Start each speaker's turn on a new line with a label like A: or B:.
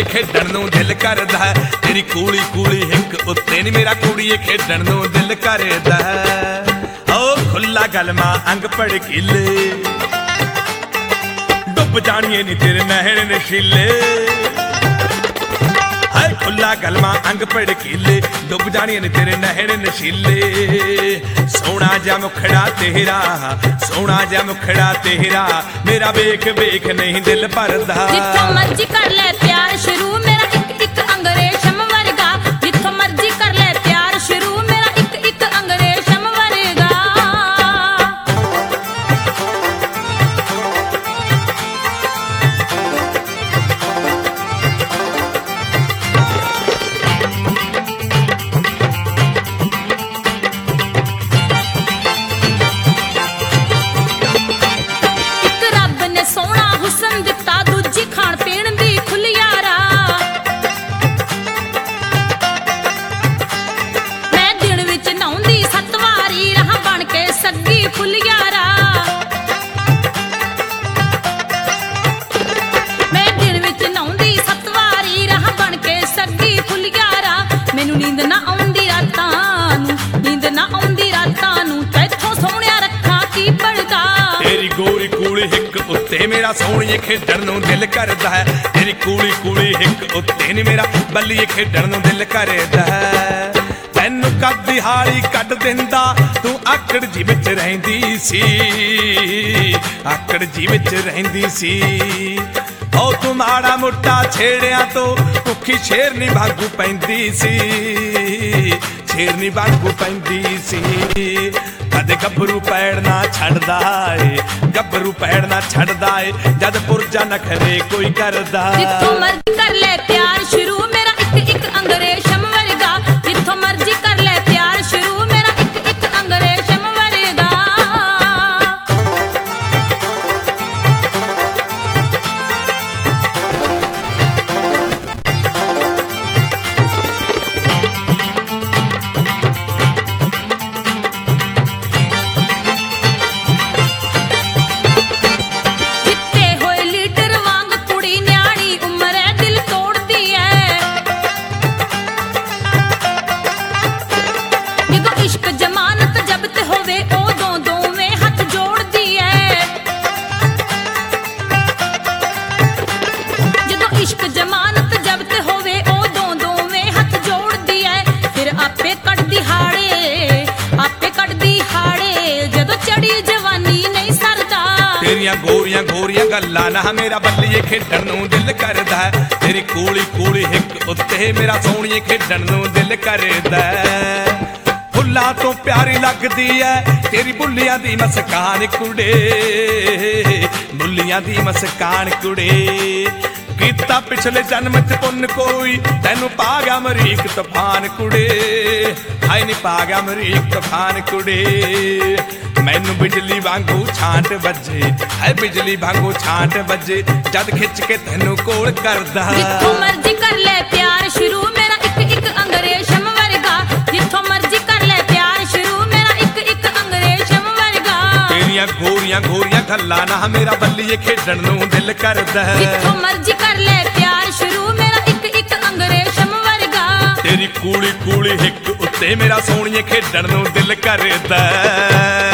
A: खेडण नूं दिल करदा है। तेरी कूली कूली हिक उत्ते नी मेरा कुड़ीए खेडण नूं दिल करदा है। ओ खुला गलमा अंग भड़कीले डुब जानिए नी तेरे नैण नशीले। हाय खुला गलमा अंग भड़कीले डुब जानिए नी तेरे नैण नशीले। सोना जा मुखड़ा तेरा सोना जा मुखड़ा तेरा मेरा वेख वेख नहीं दिल भरदा।
B: जिथों मर्जी कर ले प्यार शुरू मेरा एक एक अंग रेशम वर्गा। जिथों मर्जी कर ले प्यार शुरू मेरा एक एक अंग रेशम वर्गा। एक रब ने सोना हुस्न दिता दूजी खाण पीण दी खुलियारा। मैं दिन विच नहाउंदी 7 वारी रहा बन के सग्गी फुलियारा। मैं दिन विच नहाउंदी 7 वारी रहा बन के सग्गी फुलियारा। मैनू नींद ना आउंदी रातां नूं नींद ना आउंदी रातां नूं तैथों सोहणिया रखा की पड़दा।
A: तेरी गोरी कूली हिक उत्ते मेरा सोहणीए खेडण नूं दिल करदा है। तेरी कूली कूली हिक उत्ते नी मेरा बल्लीए खेडण नूं दिल करदा है। तैनू कद दिहाड़ी कट दिंदा तू आकड़ जी विच रहिंदी सी आकड़ जी विच रहिंदी सी। ओ तू माड़ा मोटा छेड़िया तो भुखी शेरनी वांगू पैंदी सी शेरनी वांगू पैंदी सी। कदे गभरू पैड़ना छड़दा ए गभरू पैड़ना छड़दा ए जद पुरजा नखरे कोई करदा।
B: जिथों मर्जी कर ले प्यार शुरू मेरा एक एक अंग रेशम वर्गा। जिथों मर्जी कर ले प्यार शुरू मेरा एक एक अंग रेशम वर्गा। जित्ते होए लीडर वांग कुड़ी न्याणी उम्र है दिल तोड़दी है। जदों इश्क जमानत जब्त होवे उदों दोवें हथ जोड़दी है। जदों इश्क जमानत जब्त होवे उदों दोवें हथ जोड़दी है। फिर आपे कटदी हाड़े जदों चढ़ी जवानी नहीं सरदा।
A: तेरियां गोरियां गोरियां गल्लां ना मेरा बल्लीए खेडण नूं दिल करदा है। तेरी कूली कूली हिक उत्ते मेरा सोहणीए खेडण नूं दिल करदा है। फुल्लां तो प्यारी लगदी है तेरी बुल्लियां दी मस्कान कुड़े बुल्लियां दी मस्कान कुड़े। कीता पिछले जन्म च पुन्न कोई तैनू पा गया मरीक तूफान कुड़े। हाय नी पा गया मरीक तूफान कुड़े। मैनू बिजली वांगू छांट बजे है बिजली वांगू छांट बजे जद खिच के तैनू कोल करदा।
B: जिथों मर्जी कर ले प्यार शुरू मेरा एक एक अंग रेशम वर्गा। जिथों मर्जी कर ले प्यार शुरू मेरा एक एक अंग रेशम वर्गा।
A: तेरियां गोरियां गोरियां गल्लां ना मेरा बल्लीए खेडण नूं दिल करदा है।
B: जिथों मर्जी कर ले प्यार शुरू मेरा एक एक अंग रेशम वर्गा।
A: तेरी कूली कूली हिक उत्ते मेरा सोहणीए खेडण नूं दिल करदा है।